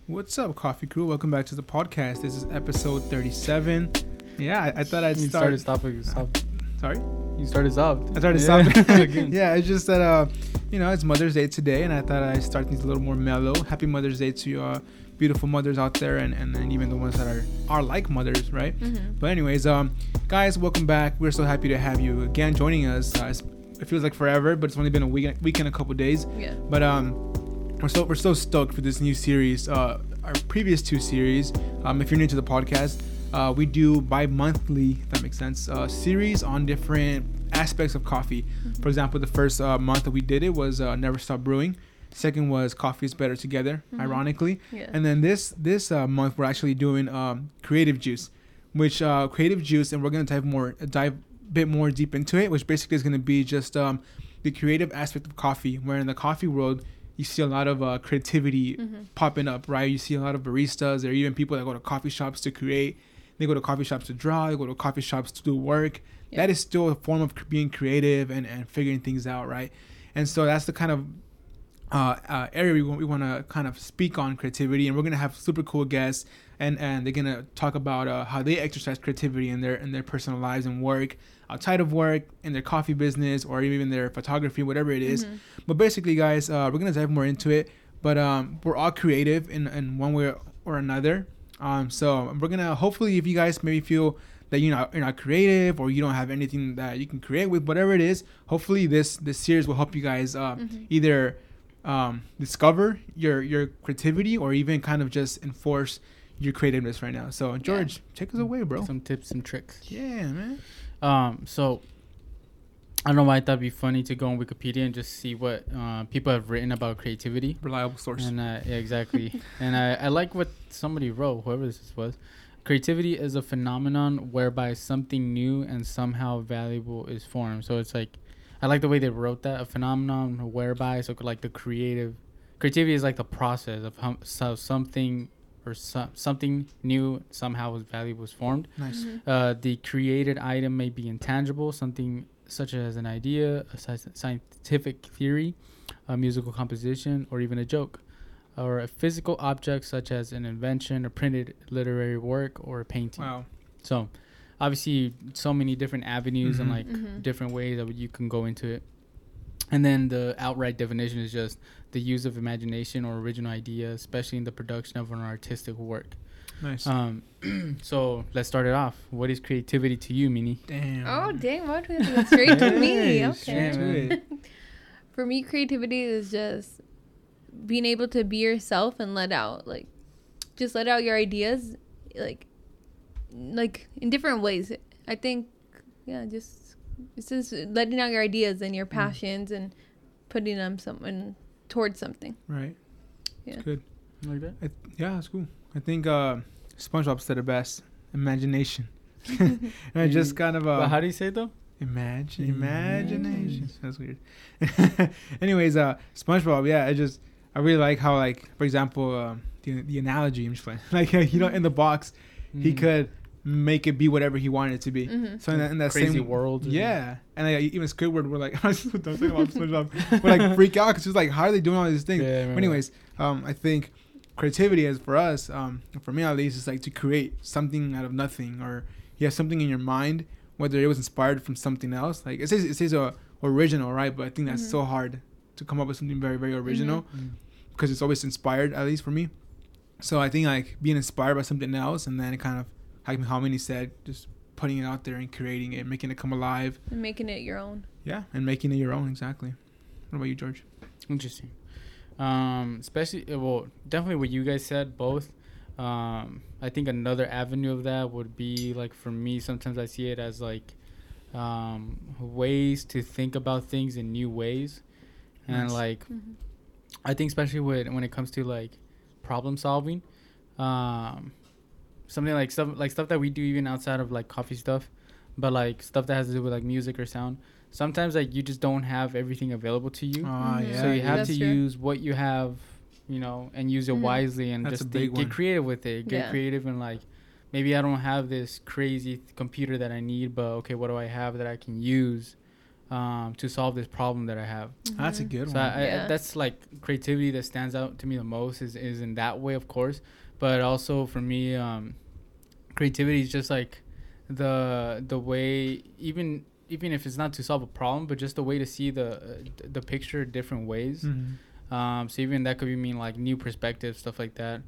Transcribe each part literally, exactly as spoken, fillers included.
What's up, Coffee Crew? Welcome back to the podcast. This is episode thirty-seven. Yeah, I, I thought I'd you start. started stopping. Stop. Sorry? You started soft. I started yeah. stopping. Yeah, it's just that, uh, you know, it's Mother's Day today, and I thought I'd start things a little more mellow. Happy Mother's Day to uh, beautiful mothers out there, and, and, and even the ones that are, are like mothers, right? Mm-hmm. But anyways, um, guys, welcome back. We're so happy to have you again joining us. Uh, it feels like forever, but it's only been a week, week and a couple days. Yeah. But um, we're so we're so stoked for this new series. Uh, our previous two series, um, if you're new to the podcast, uh, we do bi-monthly, if that makes sense, uh, series on different aspects of coffee. Mm-hmm. For example, the first uh, month that we did it was uh, Never Stop Brewing. Second was Coffee is Better Together, mm-hmm. ironically. Yeah. And then this this uh, month we're actually doing um, Creative Juice, which uh, Creative Juice, and we're gonna dive more dive a bit more deep into it, which basically is gonna be just um, the creative aspect of coffee, where in the coffee world you see a lot of uh, creativity mm-hmm. popping up, right? You see a lot of baristas, or even people that go to coffee shops to create. They go to coffee shops to draw. They go to coffee shops to do work. Yep. That is still a form of being creative and, and figuring things out, right? And so that's the kind of uh, uh, area we want, we want to kind of speak on creativity. And we're going to have super cool guests, and, and they're going to talk about uh, how they exercise creativity in their in their personal lives and work, outside of work, in their coffee business, or even their photography, whatever it is. Mm-hmm. But basically, guys, uh, we're going to dive more into it. But um, we're all creative in, in one way or another. Um, so we're going to, hopefully, if you guys maybe feel that you're not, you're not creative, or you don't have anything that you can create with, whatever it is, hopefully this, this series will help you guys uh, mm-hmm. either um, discover your, your creativity, or even kind of just enforce your creativeness right now. So, George, yeah. take us away, bro. Some tips and tricks. Yeah, man. Um, so I don't know why I thought it'd be funny to go on Wikipedia and just see what uh, people have written about creativity. Reliable source. And uh, yeah, exactly. and I, I like what somebody wrote, whoever this was. Creativity is a phenomenon whereby something new and somehow valuable is formed. So it's like, I like the way they wrote that, a phenomenon whereby, so like the creative, creativity is like the process of how so something or so, something new somehow was valuable is formed. Nice. Mm-hmm. Uh, the created item may be intangible, something such as an idea, a scientific theory, a musical composition, or even a joke. Or a physical object such as an invention, a printed literary work, or a painting. Wow. So, obviously, so many different avenues mm-hmm. and like mm-hmm. different ways that you can go into it. And then the outright definition is just the use of imagination or original idea, especially in the production of an artistic work. Nice. Um, so let's start it off. What is creativity to you, Mini? Damn. Oh, dang. What? Straight to me. Okay. Straight to it. For me, creativity is just being able to be yourself and let out, like, just let out your ideas, like, like in different ways. I think, yeah, just it's just letting out your ideas and your passions mm. and putting them something towards something. Right. Yeah. It's good. Like that? I, yeah, it's cool. I think uh, SpongeBob said it best. Imagination. And just kind of. Uh, but how do you say it though? Imagine, imagination. That's weird. Anyways, uh, SpongeBob. Yeah, I just. I really like how, like, for example, um, the, the analogy, I'm just playing. Like, uh, you know, in the box, mm-hmm. he could make it be whatever he wanted it to be. Mm-hmm. So in that, in that crazy same world. Yeah. And like, even Squidward were like, don't say about SpongeBob. We're like, freak out because it's like, how are they doing all these things? Yeah, but anyways, um, I think creativity is for us, um, for me at least, is like to create something out of nothing, or you have something in your mind, whether it was inspired from something else. Like, it says, it says uh, original, right? But I think that's mm-hmm. so hard to come up with something very, very original because mm-hmm. it's always inspired, at least for me. So I think like being inspired by something else, and then kind of, like how many said, just putting it out there and creating it, making it come alive. And making it your own. Yeah, and making it your own, exactly. What about you, George? Interesting. Um, especially, well, definitely what you guys said, both. Um, I think another avenue of that would be, like, for me, sometimes I see it as, like, um, ways to think about things in new ways. And nice. like, mm-hmm. I think especially when when it comes to like problem solving, um, something like stuff like stuff that we do even outside of like coffee stuff, but like stuff that has to do with like music or sound. Sometimes like you just don't have everything available to you, uh, yeah, so you have That's to true. use what you have, you know, and use it mm-hmm. wisely and That's just a big th- get one. creative with it. Get yeah. creative and like maybe I don't have this crazy th- computer that I need, but okay, what do I have that I can use? um, to solve this problem that I have. That's a good So one. I, I, Yeah. that's like creativity that stands out to me the most is, is in that way, of course. But also for me, um, creativity is just like the the way, even even if it's not to solve a problem, but just the way to see the uh, the picture different ways. Mhm. Um, so even that could be mean like new perspectives, stuff like that.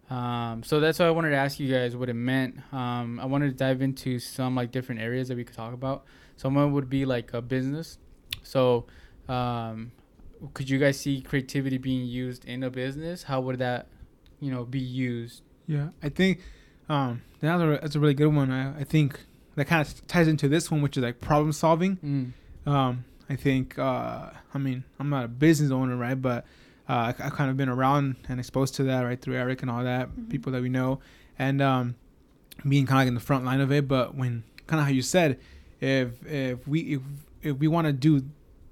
Um, so that's why I wanted to ask you guys what it meant. Um, I wanted to dive into some like different areas that we could talk about. Some of it would be like a business. So, um, could you guys see creativity being used in a business? How would that, you know, be used? Yeah, I think um, that's a, that's a really good one. I, I think that kind of ties into this one, which is like problem solving. Mm. Um, I think, uh, I mean, I'm not a business owner, right? But uh, I, I've kind of been around and exposed to that, right, through Eric and all that, Mhm. people that we know, and um, being kind of like in the front line of it. But when kind of how you said, if if we if, if we want to do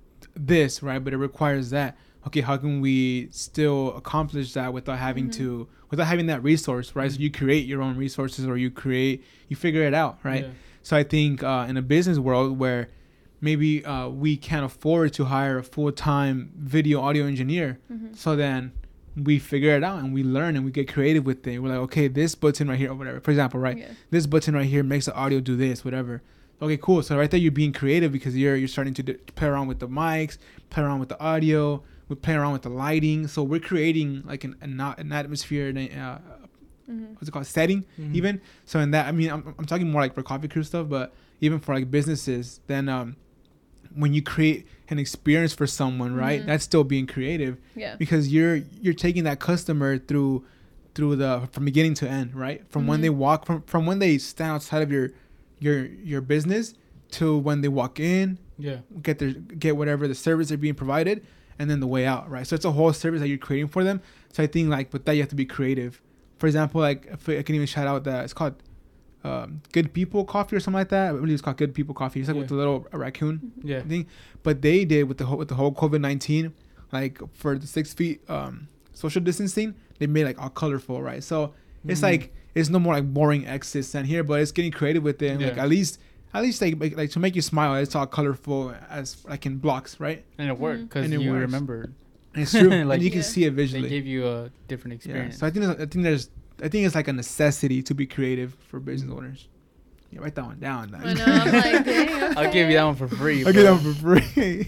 this, right, but it requires that, okay, how can we still accomplish that without having Mhm. to without having that resource, right? So you create your own resources, or you create you figure it out, right? Yeah. So I think uh, in a business world where maybe uh, we can't afford to hire a full-time video audio engineer, Mhm. so then we figure it out and we learn and we get creative with it. We're like, okay, this button right here or whatever, for example, right? Yeah. This button right here makes the audio do this, whatever. Okay, cool. So right there, you're being creative because you're you're starting to d- play around with the mics, play around with the audio, we play around with the lighting. So we're creating like an an, an atmosphere, and a, uh, Mhm. what's it called, setting Mhm. even. So in that, I mean, I'm I'm talking more like for coffee crew stuff, but even for like businesses, then um, when you create an experience for someone, right, Mhm. that's still being creative Yeah. because you're you're taking that customer through through the from beginning to end, right? From when Mhm. they walk from from when they stand outside of your your your business to when they walk in, Yeah. get their get whatever the service they're being provided, and then the way out, right? So it's a whole service that you're creating for them. So I think like with that you have to be creative. For example, like if I can even shout out that it's called um, Good People Coffee or something like that. I believe it's called Good People Coffee. It's like Yeah. with the little raccoon Yeah. thing. But they did with the whole with the whole COVID nineteen, like for the six feet um, social distancing, they made like all colorful, right? So it's Mhm. like it's no more like boring exits than here, but it's getting creative with it. And like Yeah. at least at least like, like like to make you smile, it's all colorful as like in blocks, right? And it worked Mhm. because And it you works. remembered. And it's true, Like- and you can Yeah. see it They visually. gave you a different Yeah. experience. So I think there's, I think there's I think it's like a necessity to be creative for business owners. Yeah, write that one down. I know. I'm like, dang, I'll give you that one okay. for free. I'll get bro. that one for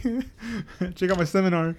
free. Check out my seminar.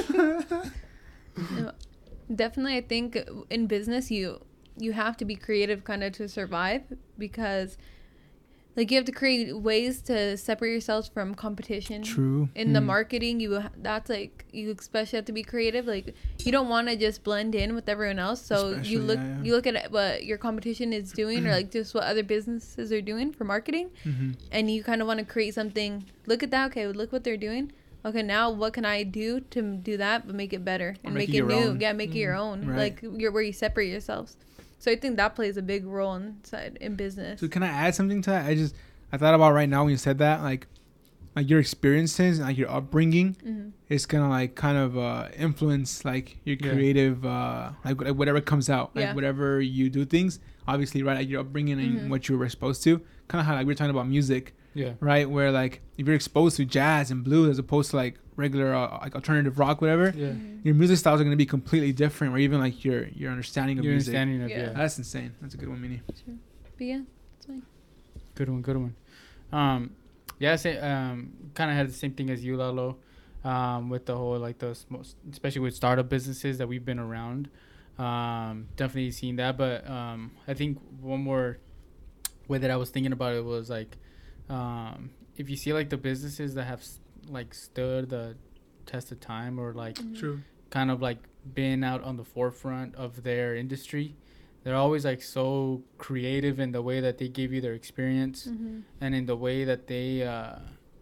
No, definitely, I think in business you you have to be creative kind of to survive, because like you have to create ways to separate yourselves from competition. True. In the Mm. marketing, you ha- that's like you especially have to be creative. Like you don't want to just blend in with everyone else. So Especially, you look yeah, yeah. you look at what your competition is doing, or like just what other businesses are doing for marketing, Mm-hmm. and you kind of want to create something. Look at that. Okay, look what they're doing. Okay, now what can I do to m- do that but make it better and make make, it it your new? own. Yeah, make it your Mm, own. right. Like you're where you separate yourselves. So I think that plays a big role inside in business. So can I add something to that? I just I thought about right now when you said that, like like your experiences and like your upbringing Mhm. is gonna like kind of uh, influence like your Yeah. creative uh, like, like whatever comes out, like Yeah. whatever you do things. Obviously, right, like your upbringing and Mhm. what you were exposed to. Kind of how like we we're talking about music, Yeah. right? Where like if you're exposed to jazz and blues as opposed to like regular uh, like alternative rock, whatever, Yeah. Mhm. your music styles are gonna be completely different, or even like your your understanding of Your music. understanding of Yeah. yeah. That's insane. That's a good one, Mini. But yeah, it's fine. Good one, good one. Um, yeah, say, um, kind of had the same thing as you, Lalo, um, with the whole like the sm- especially with startup businesses that we've been around. Um, definitely seen that, but um, I think one more way that I was thinking about it was like, um, if you see like the businesses that have s- like stood the test of time, or like Mhm. True. kind of like been out on the forefront of their industry, they're always like so creative in the way that they give you their experience, Mhm. and in the way that they uh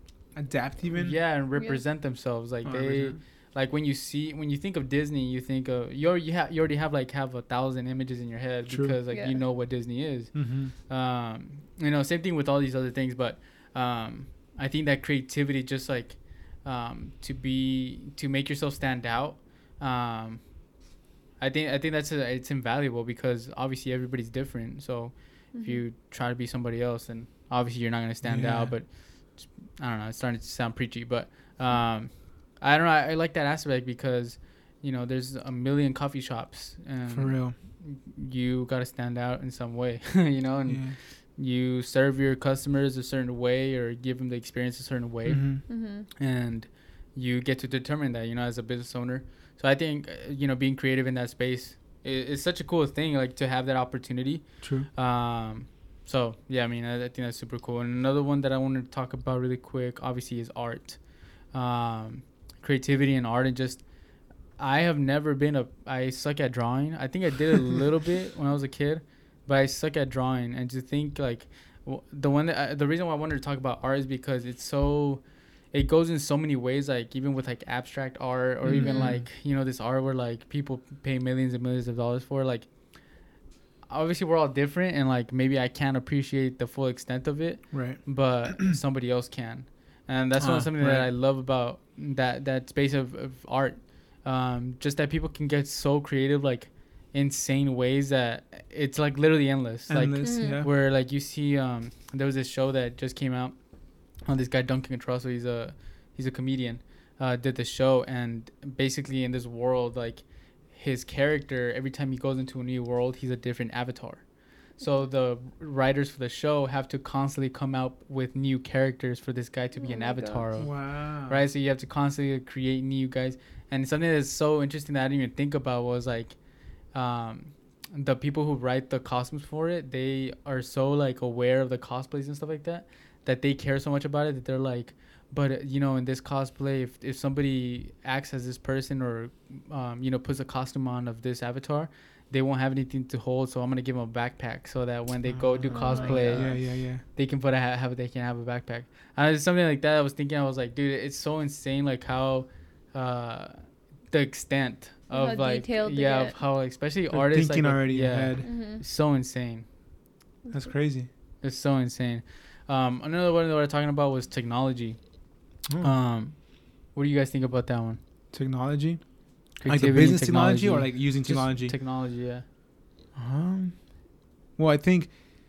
Adapt even. yeah and represent themselves. Like Oh, they represent. like when you see when you think of Disney, you think of you already, you, ha- you already have like have a thousand images in your head. True. Because like Yeah. you know what Disney is. Mm-hmm. Um you know, same thing with all these other things, but um I think that creativity, just like um to be to make yourself stand out, um I think I think that's a, it's invaluable, because obviously everybody's different. So if Mhm. you try to be somebody else, then obviously you're not going to stand Yeah. out. But I don't know, it's starting to sound preachy, but um, I don't know. I, I like that aspect because, you know, there's a million coffee shops, and For real. you got to stand out in some way, you know, and Yeah. you serve your customers a certain way or give them the experience a certain way, Mm-hmm. Mm-hmm. and you get to determine that, you know, as a business owner. So I think, uh, you know, being creative in that space is, is such a cool thing, like to have that opportunity. True. Um, so yeah, I mean, I, I think that's super cool. And another one that I want to talk about really quick, obviously, is art, um, creativity and art, and just I have never been a. I suck at drawing. I think I did a little bit when I was a kid, but I suck at drawing. And to think like w- the one that I, the reason why I wanted to talk about art is because it's so. It goes in so many ways, like even with like abstract art, or even Mhm. like, you know, this art where like people pay millions and millions of dollars for. Like, obviously we're all different, and like maybe I can't appreciate the full extent of it, Right. but somebody else can, and that's Ah, one something that right. I love about that that space of, of art. Um, just that people can get so creative, like insane ways that it's like literally endless. Like Endless. Mhm. Yeah. where like you see, um, there was this show that just came out on this guy Duncan Trussell. He's a he's a comedian. Uh, did the show, and basically in this world, like his character, every time he goes into a new world, he's a different avatar. So the writers for the show have to constantly come out with new characters for this guy to be Oh an my avatar gosh. of. Wow. Right, so you have to constantly create new guys, and something that's so interesting that I didn't even think about was like, um, the people who write the costumes for it, they are so like aware of the cosplays and stuff like that, that they care so much about it that they're like, but uh, you know, in this cosplay, if if somebody acts as this person or, um, you know, puts a costume on of this avatar, they won't have anything to hold, so I'm gonna give them a backpack so that when they go do Oh my cosplay, Yeah, yeah, yeah. they can put a ha- have they can have a backpack. And it's something like that. I was thinking, I was like, dude, it's so insane, like how, uh, the extent of How like detailed they yeah, of get. how especially They're artists thinking like, already yeah, ahead. Mm-hmm. it's so insane. That's crazy. It's so insane. Um, another one that we're talking about was technology. Oh. Um, what do you guys think about that one? Technology. Like the Creativity and business technology, or like using Just technology. Technology, yeah. Um, well, I think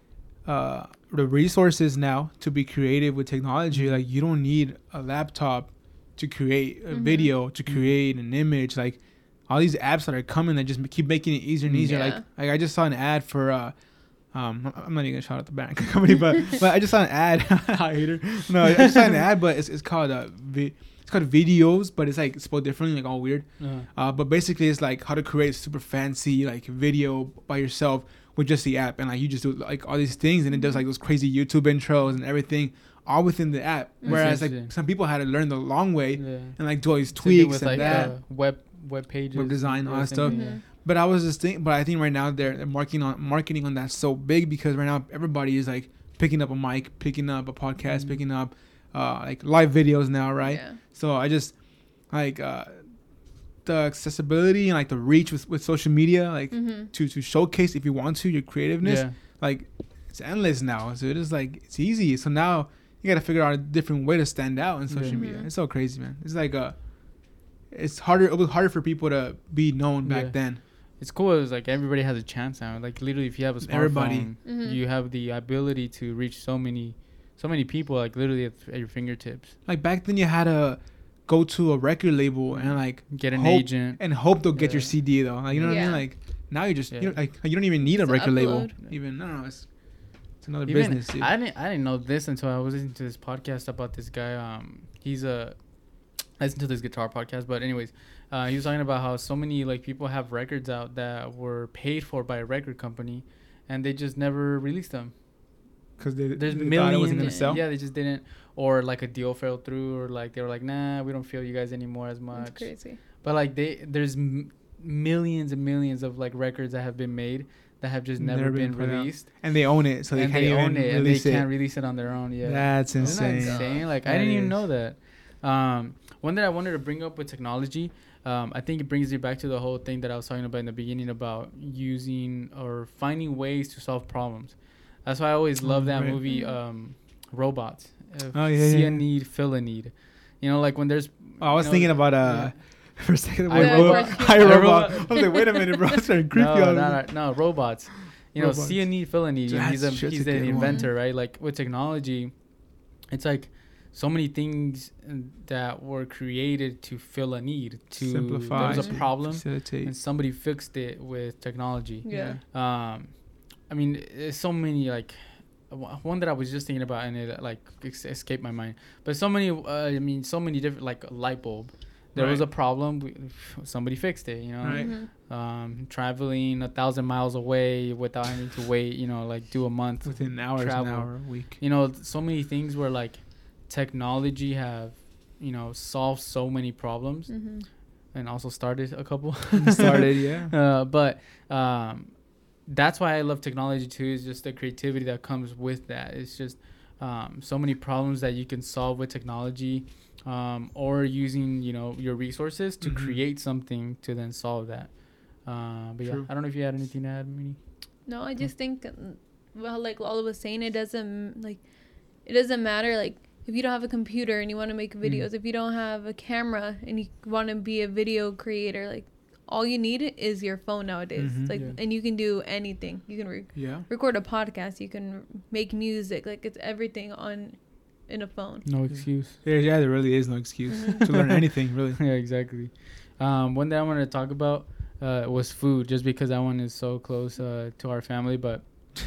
uh, the resources now to be creative with technology, like you don't need a laptop to create a Mhm. video, to create an image. Like all these apps that are coming that just keep making it easier and easier. Yeah. Like, like I just saw an ad for. Uh, um, I'm not even gonna shout out the bank company, but but I just saw an ad. I hate her. No, I just saw an ad, but it's it's called uh, vi- it's called videos, but it's like spelled differently, like all weird. Uh-huh. Uh, but basically, it's like how to create a super fancy like video by yourself with just the app, and like you just do like all these things, and it does like those crazy YouTube intros and everything, all within the app. That's Whereas like interesting. some people had to learn the long way Yeah. and like do all these Same thing tweaks with and like that. uh, web web pages, Web design, all that same stuff. thing, Mhm. But I was just thinking, but I think right now they're, they're marketing on marketing on that so big because right now everybody is like picking up a mic, picking up a podcast, Mhm. picking up uh, like live videos now, right? Yeah. So I just like uh, the accessibility and like the reach with, with social media, like Mm-hmm. to to showcase if you want to your creativeness, Yeah. like it's endless now. So it is like it's easy. So now you got to figure out a different way to stand out in social Yeah. media. Mhm. It's so crazy, man. It's like uh it's harder. It was harder for people to be known back Yeah. then. It's cool. It's like everybody has a chance now. Like literally, if you have a smartphone, Everybody. Mhm. you have the ability to reach so many, so many people. Like literally at, at your fingertips. Like back then, you had to go to a record label and like Get an Hope- agent. and hope they'll get your Yeah. C D though. Like you know what I Yeah. mean? Like now you just Yeah. you don't, like you don't even need a It's an record label. upload. Even no, no, it's it's another Even- business. Dude. I didn't. I didn't know this until I was listening to this podcast about this guy. Um, he's a. I listened to this guitar podcast, but anyways, uh, he was talking about how so many like people have records out that were paid for by a record company, and they just never released them. Because they, There's they thought millions. it wasn't gonna sell. Yeah, they just didn't, or like a deal fell through, or like they were like, nah, we don't feel you guys anymore as That's much. crazy. But like they, there's m- millions and millions of like records that have been made that have just never, Never been, been put out. released, And they own it, so they and can't they even own it, and they release it. can't release it on their own. Yeah, That's Isn't that insane. insane? Like I That didn't even is. know that. Um, one that I wanted to bring up with technology, um, I think it brings you back to the whole thing that I was talking about in the beginning about using or finding ways to solve problems. That's why I always Oh, love that right. movie, Mhm. um, Robots. Uh, Oh, yeah, See yeah. a need, fill a need. You know, like when there's. Oh, I was you know, thinking about uh yeah. for a second. I Wait, Robot. robot. I I robot. Robot. I was like, wait a minute, bro. It's starting creepy. No, out. no, no, no, robots. You know, see a Robots. need, fill a need. You know, he's a That's- that's he's a an good one. inventor, right? Like with technology, it's like so many things that were created to fill a need, to simplify, there was a problem, facilitate, and somebody fixed it with technology. Yeah. Um, I mean, there's so many, like, one that I was just thinking about and it like escaped my mind. But so many, uh, I mean, so many different, like a light bulb. There right. was a problem. We, somebody fixed it, you know. Right. Mm-hmm. Um, traveling a thousand miles away without having to wait, you know, like do a month within hours, travel. an hour, a week. You know, so many things where like technology have, you know, solved so many problems, Mm-hmm. and also started a couple. Started, yeah. Uh, but um, that's why I love technology too. Is just the creativity that comes with that. It's just um, so many problems that you can solve with technology, um, or using, you know, your resources to Mm-hmm. create something to then solve that. Uh, but True. yeah, I don't know if you had anything to add, Mini. No, I just think, um, well, like Lala was saying, it doesn't like, it doesn't matter like if you don't have a computer and you want to make videos, Mm. if you don't have a camera and you want to be a video creator, like all you need is your phone nowadays. Mhm. Like, Yeah. and you can do anything. You can re- Yeah. record a podcast. You can make music. Like it's everything on in a phone. No Yeah. excuse. Yeah, yeah, there really is no excuse Mhm. to learn anything, really. Yeah, exactly. Um, one that I wanted to talk about uh, was food, just because that one is so close uh, to our family. But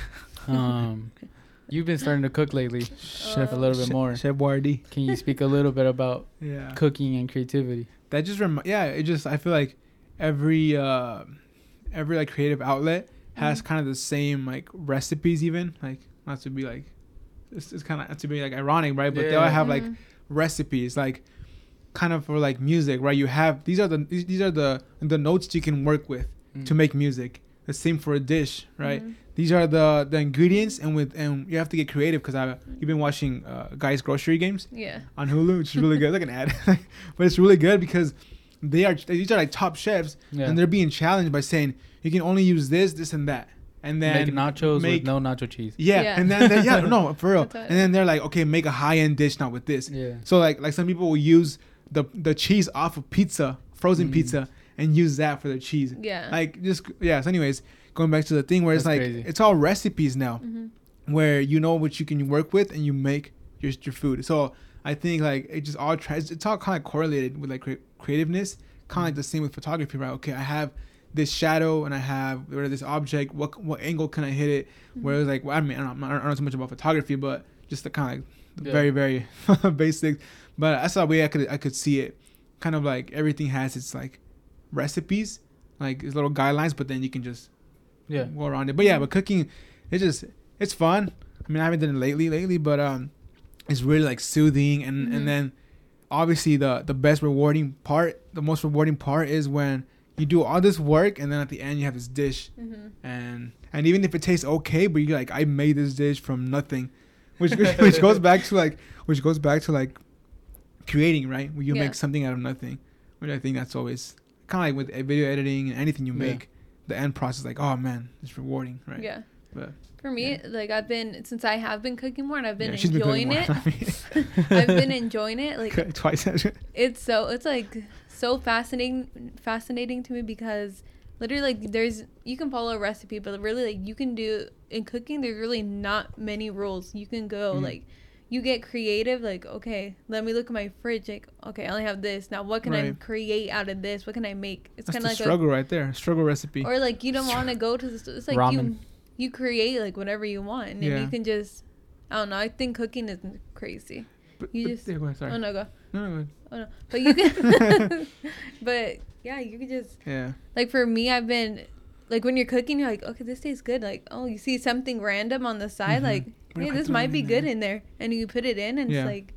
um, you've been starting to cook lately, Chef a little bit Chef- more. Chef Wardy. Can you speak a little bit about Yeah. cooking and creativity? That just rem- yeah, it just I feel like every uh every like creative outlet has Mhm. kind of the same like recipes, even like not to be like it's, it's kind of not to be like ironic, right? But they all Yeah. have like Mhm. recipes, like kind of for like music, right? You have these are the these, these are the the notes you can work with Mm. to make music. The same for a dish, right? Mhm. These are the the ingredients, and with and you have to get creative because I you've been watching uh, Guys Grocery Games Yeah. on Hulu, which is really good. Like an ad, but it's really good because they are these are like top chefs, Yeah. and they're being challenged by saying you can only use this, this, and that, and then make nachos make- with no nacho cheese. yeah, Yeah. and then they, yeah, no, for real. That's what- And then they're like, okay, make a high end dish now with this. Yeah. So like like some people will use the the cheese off of pizza, frozen Mm. pizza, and use that for their cheese. Yeah. Like just yeah. So anyways, going back to the thing where it's That's like crazy. it's all recipes now, Mhm. where you know what you can work with and you make your your food. So I think like it just all tries. It's all kind of correlated with like cre- creativeness. Kind of like the same with photography, right? Okay, I have this shadow and I have or this object. What what angle can I hit it? Mm-hmm. Whereas like well, I mean I don't, I don't know too much about photography, but just the kind of like Yeah. very very basic. But that's the way I could I could see it. Kind of like everything has its like recipes, like its little guidelines, but then you can just Yeah. go around it. But yeah, but cooking, it's just it's fun. I mean, I haven't done it lately, lately, but um, it's really like soothing, and Mhm. and then obviously the the best rewarding part, the most rewarding part is when you do all this work, and then at the end you have this dish, Mhm. and and even if it tastes okay, but you're like, I made this dish from nothing, which which goes back to like which goes back to like creating, right? Where you Yeah. make something out of nothing, which I think that's always kind of like with video editing and anything you Yeah. make. The end process, like, oh man, it's rewarding, right? Yeah. But For me, Yeah. like I've been since I have been cooking more and I've been yeah, she's been enjoying cooking it. more. I've been enjoying it. Like twice. it's so it's like so fascinating fascinating to me because literally like there's you can follow a recipe, but really like you can do in cooking there's really not many rules. You can go Mhm. like you get creative, like, okay, let me look at my fridge, like, okay, I only have this. Now what can I Right. create out of this? What can I make? It's That's kinda the like struggle right there. Struggle recipe. a or like you don't wanna go to the st- it's like Ramen. you you create like whatever you want and Yeah. you can just I don't know, I think cooking is crazy. But, you but- just- yeah, go ahead, sorry. Oh no go. No, no, go ahead. Oh no. But you can but yeah, you can just Yeah. like for me I've been like when you're cooking you're like, okay, this tastes good. Like, oh, you see something random on the side, Mhm. like, What hey, if I this throw might it be in good there? in there and you put it in and Yeah. it's like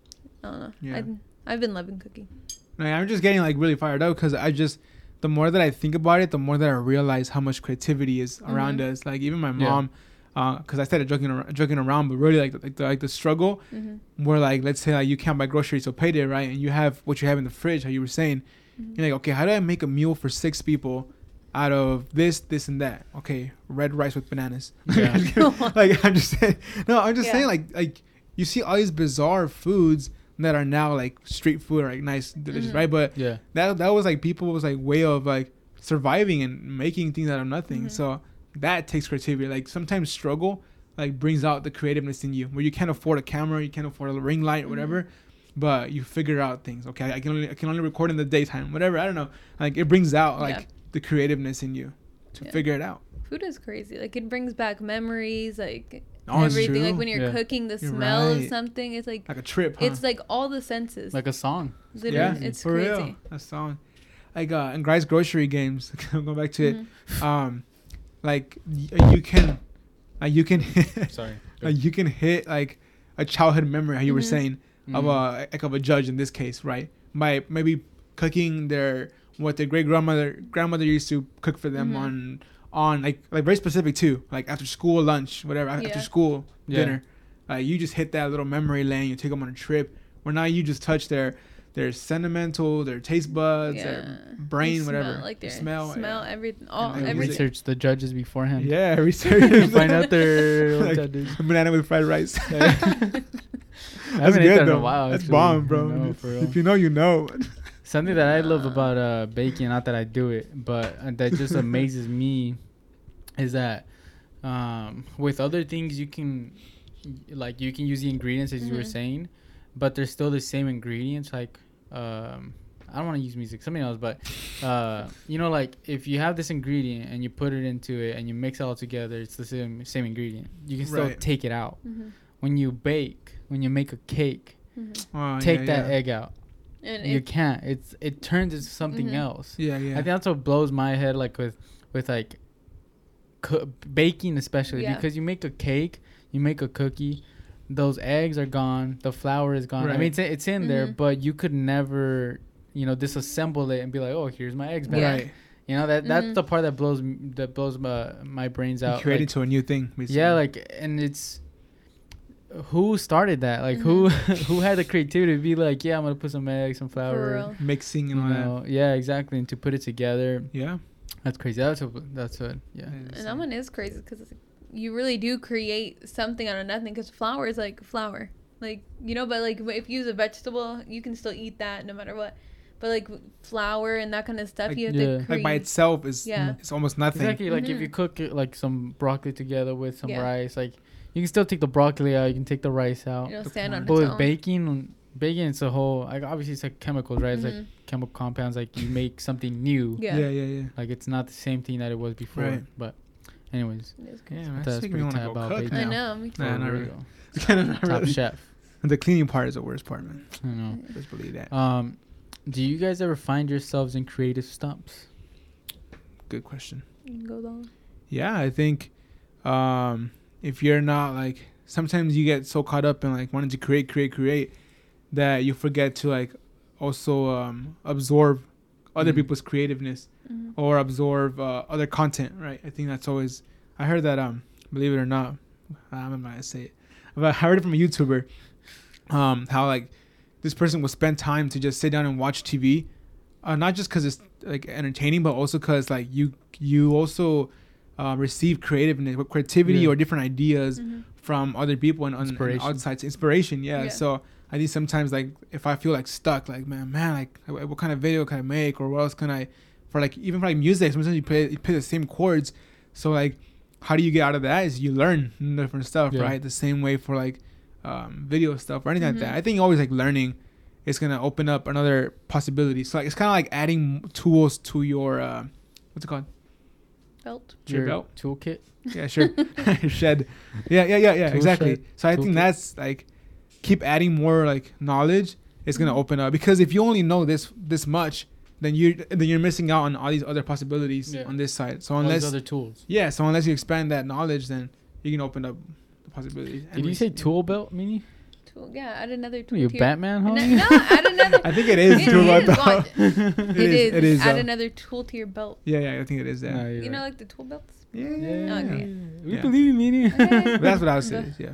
I don't know. Yeah. I I've been loving cooking. No, I'm just getting like really fired up because I just, the more that I think about it, the more that I realize how much creativity is around Mhm. us. Like even my Yeah. mom, because I started joking around, joking around, but really like like the, like the struggle Mm-hmm. where like let's say like you can't buy groceries so payday, right? And you have what you have in the fridge, how you were saying. Mm-hmm. You're like, okay, how do I make a meal for six people out of this, this, and that? Okay, red rice with bananas. Yeah. like I'm just saying, no, I'm just Yeah. saying like like you see all these bizarre foods that are now like street food, like nice, delicious, Mhm. right? But Yeah. that that was like people was like way of like surviving and making things out of nothing. Mhm. So that takes creativity. Like sometimes struggle like brings out the creativeness in you, where you can't afford a camera, you can't afford a ring light or whatever, mm-hmm. but you figure out things. Okay, I can only I can only record in the daytime, whatever. I don't know. Like it brings out like yeah. the creativeness in you to yeah. figure it out. Food is crazy. Like it brings back memories, like oh, everything. Like when you're yeah. cooking, the you're smell right. of something, it's like like a trip. Huh? It's like all the senses. Like a song. Literally, yeah, it's for crazy. Real. A song. Like uh, in Guy's Grocery Games, going back to mm-hmm. it, um, like y- you can, uh, you can, sorry, uh, you can hit like a childhood memory, how you mm-hmm. were saying, mm-hmm. of a like of a judge in this case, right? By maybe cooking their what their great grandmother grandmother used to cook for them mm-hmm. on on like like very specific too, like after school lunch, whatever, yeah. after school yeah. dinner. Uh, you just hit that little memory lane. You take them on a trip, where now you just touch their. Their sentimental, their taste buds, yeah. their brain, smell, whatever. Like their smell, smell, yeah. everything. All and everything. Research the judges beforehand. Yeah, research. Find out their like, banana with fried rice. Yeah. That's I haven't good ate that though. in a while. That's actually. bomb, bro. No, if, if you know, you know. Something that I love about uh, baking, not that I do it, but uh, that just amazes me, is that um, with other things you can, like you can use the ingredients as mm-hmm. you were saying, but they're still the same ingredients. Like um, I don't want to use music, something else, but uh, you know, like if you have this ingredient and you put it into it and you mix it all together, it's the same same ingredient. You can still right. take it out. Mm-hmm. When you bake, when you make a cake, mm-hmm. oh, take yeah, that yeah. egg out. And you can't. It's it turns into something mm-hmm. else. Yeah, yeah. I think that's what blows my head, like with with like co- baking, especially yeah. because you make a cake, you make a cookie, those eggs are gone, the flour is gone. Right. I mean, it's it's in mm-hmm. there, but you could never, you know, disassemble it and be like, oh, here's my eggs back. Right. You know that mm-hmm. that's the part that blows that blows my my brains out. You create like, into a new thing. Basically. Yeah, like, and it's. Who started that? Like, mm-hmm. who who had the creativity to be like, yeah, I'm gonna put some eggs, some flour, mixing and all know, that. Yeah, exactly, and to put it together. Yeah, that's crazy. That's a, that's a yeah. And that one is crazy because you really do create something out of nothing. Because flour is like flour, like you know. But like if you use a vegetable, you can still eat that no matter what. But like flour and that kind of stuff, like, you have yeah. to create. Like by itself is yeah. it's almost nothing. Exactly. Like mm-hmm. if you cook it, like some broccoli together with some yeah. rice, like. You can still take the broccoli out. You can take the rice out. It'll stand on but its with own. baking, baking it's a whole. Like obviously, it's like chemicals, right? Mm-hmm. It's like chemical compounds. Like you make something new. Yeah. yeah, yeah, yeah. Like it's not the same thing that it was before. Right. But, anyways, yeah, man, that's pretty tight about baking. I know. Me too. Nah, not really. not Top really. chef. The cleaning part is the worst part, man. I know. Just believe that. Um, do you guys ever find yourselves in creative stumps? Good question. Go on. Yeah, I think, um, if you're not like. Sometimes you get so caught up in like wanting to create, create, create that you forget to like also um, absorb other mm-hmm. people's creativeness mm-hmm. or absorb uh, other content, right? I think that's always. I heard that, um, believe it or not, I'm not gonna say it, but I heard it from a YouTuber, um, how like this person will spend time to just sit down and watch T V, uh, not just because it's like entertaining, but also because like you you also uh, receive creativeness, creativity yeah. or different ideas. Mm-hmm. From other people and, and, and outside inspiration, yeah. yeah. So I think sometimes like if I feel like stuck, like man, man, like what kind of video can I make, or what else can I, for like even for like music, sometimes you play you play the same chords. So like, how do you get out of that? Is you learn different stuff, yeah. right? The same way for like um, video stuff or anything mm-hmm. like that. I think always like learning is gonna open up another possibility. So like it's kind of like adding tools to your uh, what's it called? Belt. Your, your belt toolkit. Yeah, sure. Shed. Yeah, yeah, yeah, yeah. Tool exactly. Shed. So I Tool think kit. That's like keep adding more like knowledge. It's gonna open up because if you only know this this much, then you then you're missing out on all these other possibilities yeah. on this side. So unless all these other tools. Yeah. So unless you expand that knowledge, then you can open up the possibilities. Did you say tool belt, Mini? Tool. Yeah, add another tool. Are you Batman, homie? No, add another. I think it is tool belt. it, it is. It is. Add uh, another tool to your belt. Yeah, yeah. I think it is. Yeah. No, you right. know, like the tool belts. Yeah, yeah, yeah. Okay. Yeah. We yeah. believe you, Mini. Okay. That's what I would say. Yeah.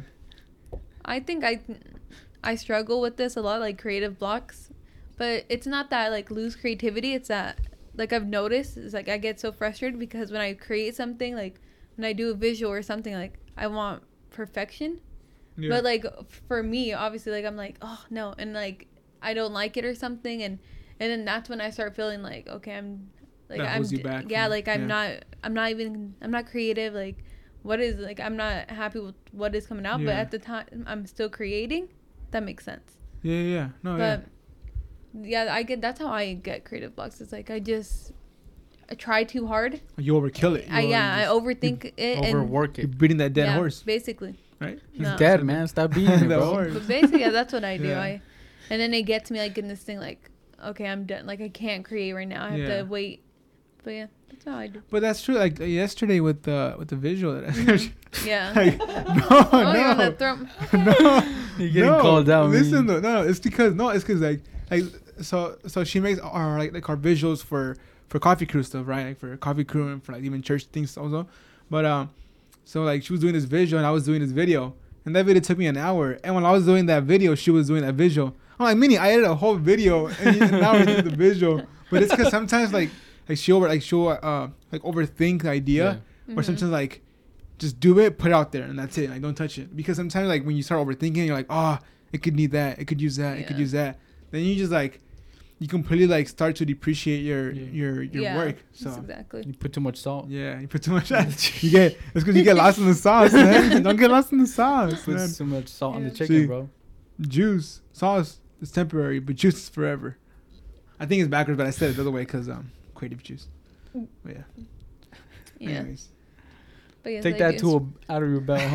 I think I, I struggle with this a lot, like creative blocks, but it's not that I, like lose creativity. It's that like I've noticed is like I get so frustrated because when I create something, like when I do a visual or something, like I want perfection, yeah. but like for me, obviously, like I'm like, oh no, and like I don't like it or something, and and then that's when I start feeling like, okay, I'm. Like that I'm, holds you back yeah, from, like I'm yeah. not, I'm not even, I'm not creative. Like, what is like I'm not happy with what is coming out, but Yeah. at the time I'm still creating. That makes sense. Yeah, yeah, yeah. No, But yeah, I get that's how I get creative blocks. It's like I just I try too hard. yeah. You overkill it. I You yeah, I over- overthink it and Overwork You're it. beating that dead yeah, horse, basically. right? He's No. dead, man. Stop beating it, The bro. horse. But basically, yeah, that's what I do. Yeah. I and then it gets me like in this thing like, okay, I'm done. Like I can't create right now. I have Yeah. to wait. But yeah, that's how I do. But that's true. Like uh, yesterday with the with the visual that I Mhm. Yeah. like, no, oh, you're on no, the throat. no. You're getting no, called out. Listen, man. though, no, it's because no, it's because like like so so she makes our like like our visuals for for coffee crew stuff, right? Like for coffee crew and for like even church things also. But um, so like she was doing this visual and I was doing this video, and that video took me an hour. And when I was doing that video, she was doing that visual. I'm like, Minnie, I edited a whole video and you- now we're doing the visual. But it's because sometimes like like she over like she'll uh like overthink the idea. Yeah. Or Mhm. sometimes like just do it, put it out there, and that's it. Like don't touch it, because sometimes like when you start overthinking, you're like, oh, it could need that, it could use that, it could Yeah. use that. Then you just like you completely like start to depreciate your Yeah. your your Yeah, work. that's So exactly. You put too much salt. yeah, you put too much. you get it's because you get lost in the sauce, man. Don't get lost in the sauce, Put man. too much salt on the Yeah. chicken, See. bro. Juice, sauce is temporary, but juice is forever. I think it's backwards, but I said it the other way because um creative juice. But yeah. Yeah. Anyways. But yes, Take I that do. tool out of your belt,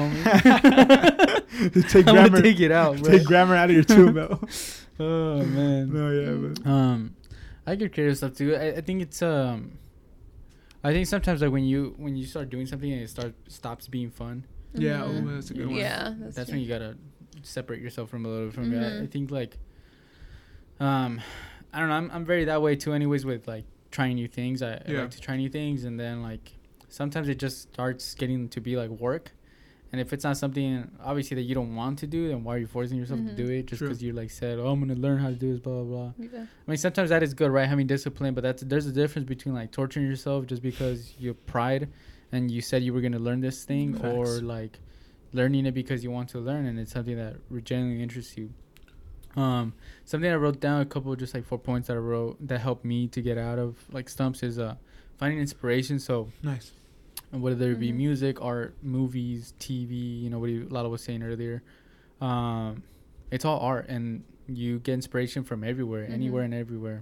homie. take I'm grammar. gonna take it out, bro. Take grammar out of your tool belt. Oh man. No, yeah, but Um, I get creative stuff too. I, I think it's um, I think sometimes like when you when you start doing something and it start stops being fun, yeah, Mhm. oh, that's a good one. Yeah, that's, that's, true. when you gotta separate yourself from a little from it. I, I Mhm. think like, um, I don't know. I'm I'm very that way too. Anyways, with like trying new things, I, I Yeah. like to try new things, and then like sometimes it just starts getting to be like work. And if it's not something obviously that you don't want to do, then why are you forcing yourself Mhm. to do it? Just True. because you like said, "Oh, I'm gonna learn how to do this," blah blah blah. Yeah. I mean, sometimes that is good, right? Having discipline, but that's there's a difference between like torturing yourself just because you have pride and you said you were gonna learn this thing, Facts. or like learning it because you want to learn and it's something that genuinely interests you. Um, something I wrote down, a couple of just like four points that I wrote that helped me to get out of like stumps is uh finding inspiration. So Nice. whether it be Mhm. music, art, movies, T V, you know what you, Lala was saying earlier, um, it's all art, and you get inspiration from everywhere, Mhm. anywhere and everywhere.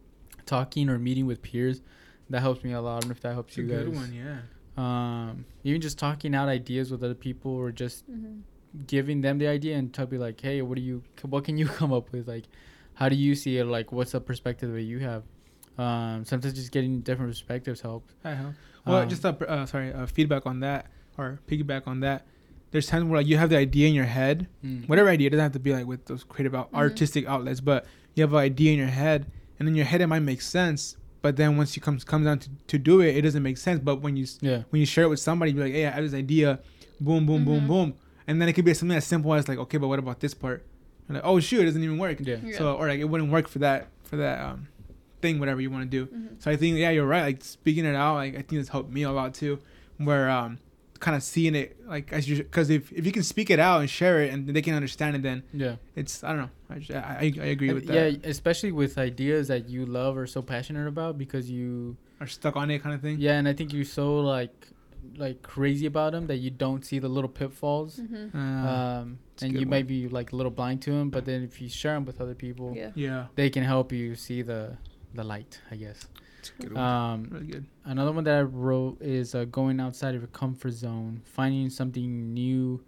Talking or meeting with peers, that helps me a lot. I don't know if that helps It's a you guys. good one, yeah. Um, even just talking out ideas with other people, or just Mhm. giving them the idea and tell me like, hey, what do you, what can you come up with? Like, how do you see it? Like, what's the perspective that you have? Um, sometimes just getting different perspectives helps. I help. Well, Um, just a, uh, sorry, uh, feedback on that, or piggyback on that. There's times where like you have the idea in your head, Mm. whatever idea. It doesn't have to be like with those creative, out- Mhm. artistic outlets, but you have an idea in your head, and in your head it might make sense, but then once you comes comes down to, to do it, it doesn't make sense. But when you s- Yeah. when you share it with somebody, you're like, hey, I have this idea, boom, boom, boom, Mhm. boom, and then it could be something as simple as like, okay, but what about this part? And like, oh shoot, it doesn't even work. Yeah. Yeah. So or like it wouldn't work for that for that um thing, whatever you want to do. Mhm. So I think yeah, you're right. Like speaking it out, like I think it's helped me a lot too. Where um, kind of seeing it like as you, because if if you can speak it out and share it and they can understand it, then Yeah. it's I don't know. I just- I, I, I agree with And that. Yeah, especially with ideas that you love or so passionate about, because you, Or stuck on it kind of thing. yeah, and I think you're so like, like crazy about them that you don't see the little pitfalls, Mhm. Uh, um, a and good you one. might be like a little blind to them. But then if you share them with other people, Yeah. yeah, they can help you see the, the light, I guess. it's a good one. Um, Really good. another one that I wrote is uh, going outside of your comfort zone, finding something new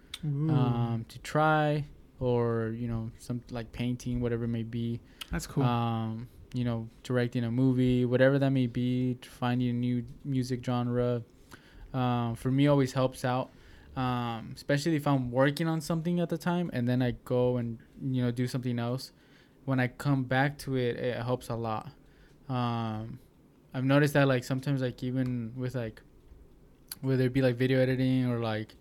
um, to try, or you know, some like painting, whatever it may be. That's cool. Um, you know, directing a movie, whatever that may be, finding a new music genre. Um, for me, always helps out, um, especially if I'm working on something at the time and then I go and you know do something else. When I come back to it, it helps a lot. Um, I've noticed that like sometimes like even with like whether it be like video editing or like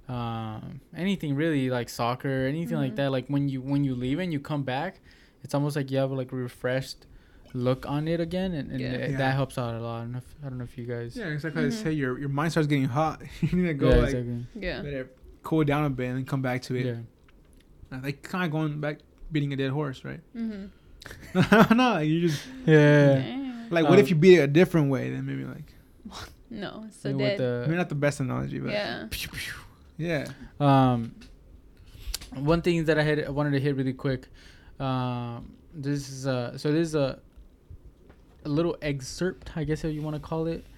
um, anything really, like soccer, anything like Mhm. that, like when you when you leave and you come back, it's almost like you have like a refreshed look on it again, and, and Yeah. it- Yeah. that helps out a lot. I don't know if, I don't know if you guys Yeah, exactly. Like I Mhm. say, your your mind starts getting hot. you need to go yeah, like exactly. Yeah. better cool down a bit and then come back to it. Yeah. Uh, Like kind of going back, beating a dead horse, right? Mhm. no, like you just Yeah. Damn. like what if Um, you beat it a different way? Then maybe like No, it's so with dead. the- Maybe not the best analogy, but Yeah. yeah. Um, one thing that I had I wanted to hit really quick. Um, this is uh so this is a a little excerpt, I guess if you want to call it.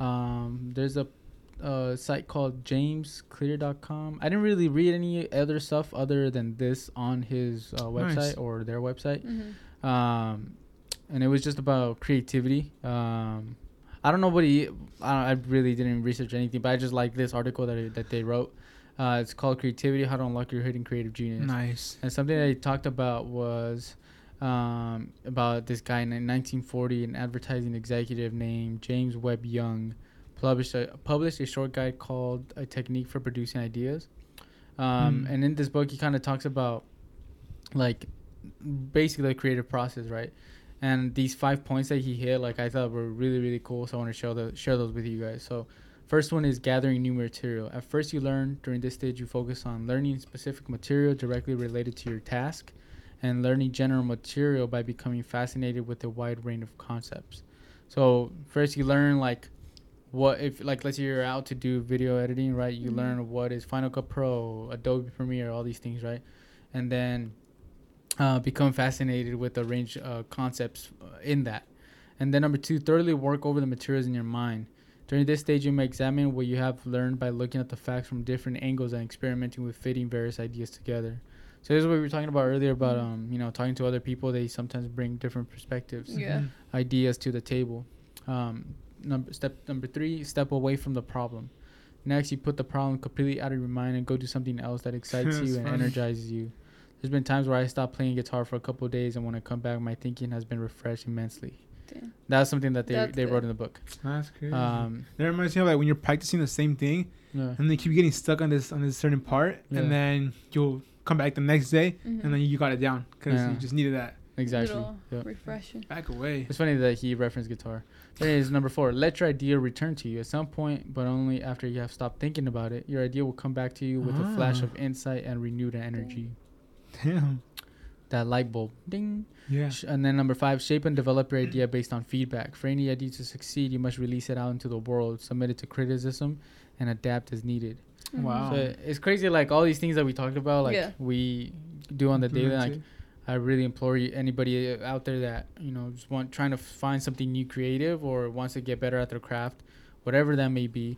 Um, there's a, a site called james clear dot com. I didn't really read any other stuff other than this on his uh, website Nice. or their website. Mm-hmm. Um, and it was just about creativity. Um, I don't know what he. I, I really didn't research anything, but I just like this article that that they wrote. Uh, it's called "Creativity: How to Unlock Your Hidden Creative Genius." Nice. And something that he talked about was um, about this guy in nineteen forty, an advertising executive named James Webb Young, published a published a short guide called "A Technique for Producing Ideas." Um, Hmm. And in this book, he kind of talks about like basically the creative process, right? And these five points that he hit, like I thought were really, really cool. So I want to share those, share those with you guys. So first one is gathering new material. At first you learn. During this stage, you focus on learning specific material directly related to your task and learning general material by becoming fascinated with a wide range of concepts. So first you learn like what if like let's say you're out to do video editing, right? You Mhm. learn what is Final Cut Pro, Adobe Premiere, all these things, right? And then uh, become fascinated with the range of uh, concepts uh, in that. And then number two, thoroughly work over the materials in your mind. During this stage, you may examine what you have learned by looking at the facts from different angles and experimenting with fitting various ideas together. So this is what we were talking about earlier about, um, you know, talking to other people. They sometimes bring different perspectives, Yeah. Mhm. ideas to the table. Um, number step number three, step away from the problem. Next, you put the problem completely out of your mind and go do something else that excites That's you and funny. energizes you. There's been times where I stopped playing guitar for a couple of days, and when I come back, my thinking has been refreshed immensely. Damn. That's something that they That's they good. wrote in the book. That's crazy. Um, That reminds me of like when you're practicing the same thing yeah. and they keep getting stuck on this on this certain part, Yeah. and then you'll come back the next day Mhm. and then you got it down because Yeah. you just needed that. Exactly. Little Yeah. refreshing. Back away. It's funny that he referenced guitar. But anyways, number four, let your idea return to you at some point, but only after you have stopped thinking about it. Your idea will come back to you with a flash Ah. of insight and renewed energy. Damn. That light bulb, ding. Yeah. Sh- And then number five, shape and develop your idea based on feedback. For any idea to succeed, you must release it out into the world, submit it to criticism, and adapt as needed. Mhm. Wow. So it's crazy, like all these things that we talked about, like Yeah. we do on the daily. Implement Like it. I really implore you, anybody out there that you know just want trying to find something new, creative, or wants to get better at their craft, whatever that may be.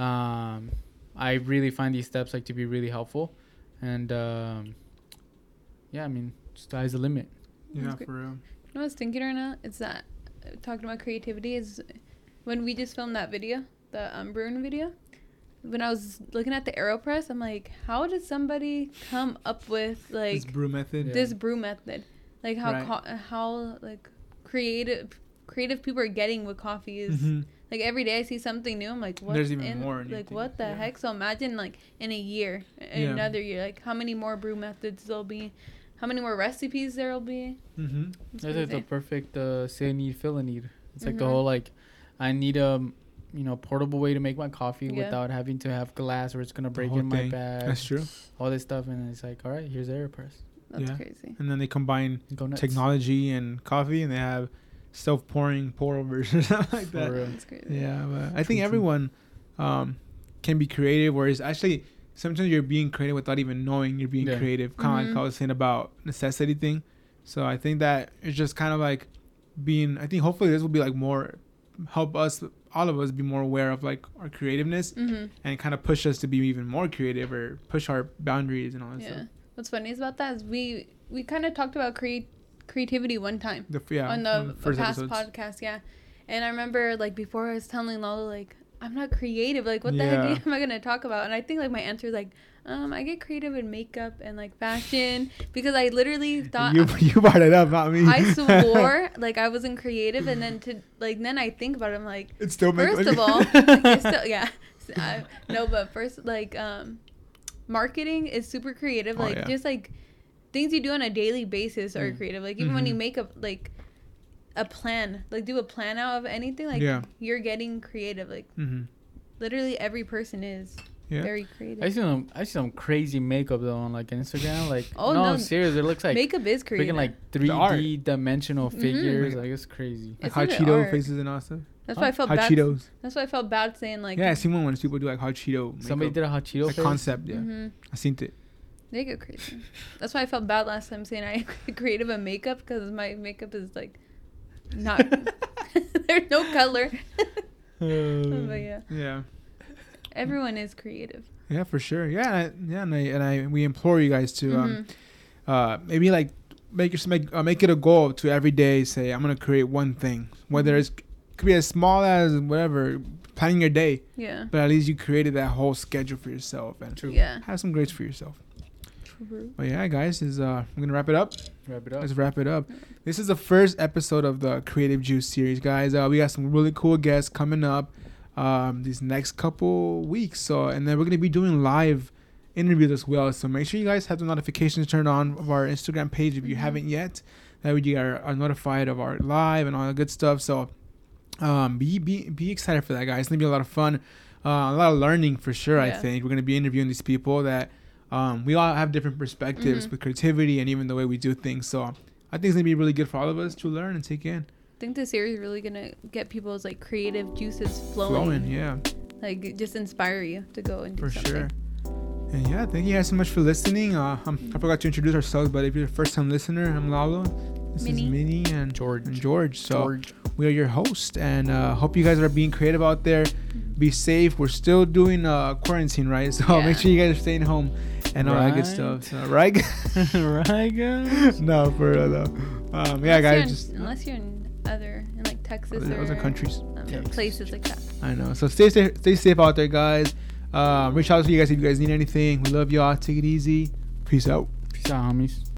Um, I really find these steps like to be really helpful, and um, yeah, I mean, sky's the limit. Yeah, That's great. for real. You know what I was thinking right now? It's that uh, talking about creativity is when we just filmed that video, the um, Bruin video. When I was looking at the AeroPress, I'm like, how did somebody come up with This like brew method. Yeah. this brew method? Like how Right. co- how like creative creative people are getting with coffee is Mhm. like every day I see something new. I'm like, what? There's even in, more new Like things, what the yeah. heck? So imagine like in a year, in Yeah. another year, like how many more brew methods there'll be, how many more recipes there'll be. Mhm. It's That's like the crazy. perfect uh, say need, feel a need. It's like the Mhm. whole like, I need a, you know, portable way to make my coffee Yeah. without having to have glass or it's gonna break whole in my thing. bag. That's true. All this stuff, and it's like, all right, here's AeroPress. That's Yeah. crazy. And then they combine Go nuts. technology and coffee, and they have self-pouring pour overs or something like For that. real. That's crazy. Yeah, but I True, think true. everyone um, can be creative, whereas actually sometimes you're being creative without even knowing you're being Yeah. creative. Kind of Mhm. like I was saying about necessity thing. So I think that it's just kind of like being. I think hopefully this will be like more help us, all of us, be more aware of like our creativeness Mm-hmm. and kind of push us to be even more creative or push our boundaries and all that Yeah. stuff. What's funny is about that is we we kind of talked about create creativity one time The, yeah, on one the of first past episodes. podcast, yeah. And I remember like before I was telling Lalo like I'm not creative. Like what the Yeah. heck am I gonna talk about? And I think like my answer is like um I get creative in makeup and like fashion because I literally thought You you brought it up, not me. I swore like I wasn't creative, and then to like then I think about it, I'm like It's still make- first of all, like, it's still, yeah, I, no, but first like um marketing is super creative. Oh, Like yeah. just like things you do on a daily basis are Mm. creative. Like even when you Mhm. make a like a plan, like do a plan out of anything, like Yeah. you're getting creative. Like Mhm. literally every person is Yeah. very I creative. see some, I see some crazy makeup though on like Instagram. Like, Oh, no, no. serious. It looks like Makeup is creative. freaking like three art. D dimensional Mhm. figures. Like- Like it's crazy. Like It's hot even Cheeto art. faces and all that stuff. That's Huh? why I felt Hot bad. Cheetos. That's why I felt bad saying like. Yeah, I seen one when people do like hot Cheeto. Somebody makeup. did a hot Cheeto Like face? concept, yeah. hmm I seen it. They go crazy. That's why I felt bad last time saying I creative a makeup because my makeup is like not. There's no color. But yeah, Yeah. everyone is creative. Yeah, for sure. Yeah, and I, yeah, and I and I we implore you guys to um, Mhm. uh, maybe like make your make uh, make it a goal to every day say I'm gonna create one thing, whether Mhm. it's could be as small as whatever planning your day, Yeah. but at least you created that whole schedule for yourself and True. Yeah. have some grades for yourself. True. But yeah, guys, is uh, we're gonna wrap it up. Wrap it up. Let's wrap it up. This is the first episode of the Creative Juice series, guys. Uh, we got some really cool guests coming up um, these next couple weeks. So, and then we're gonna be doing live interviews as well. So make sure you guys have the notifications turned on of our Instagram page if you Mhm. haven't yet. That way you are, are notified of our live and all that good stuff. So, um, be be be excited for that, guys. It's gonna be a lot of fun, uh, a lot of learning for sure. I Yeah. think we're gonna be interviewing these people that. Um, we all have different perspectives Mhm. with creativity and even the way we do things. So I think it's gonna be really good for all of us to learn and take in. I think this series is really gonna get people's like creative juices flowing. Flowing, yeah, Like just inspire you to go and do for something. sure. And yeah, thank you guys so much for listening. Uh, um, I forgot to introduce ourselves, but if you're a first-time listener, I'm Lalo. This Minnie. is Minnie and George. And George. So George. we are your host, and uh, hope you guys are being creative out there. Be safe. We're still doing uh, quarantine, right? So Yeah. make sure you guys are staying home and all that good Right. stuff. So, right? Right, guys? No, for real though. Um, yeah, Unless you're guys. in- Just unless you're in other in like Texas other, or other countries. um, Texas. places like that. I know. So stay safe, stay safe out there, guys. Um, reach out to you guys if you guys need anything. We love y'all. Take it easy. Peace out. Peace out, homies.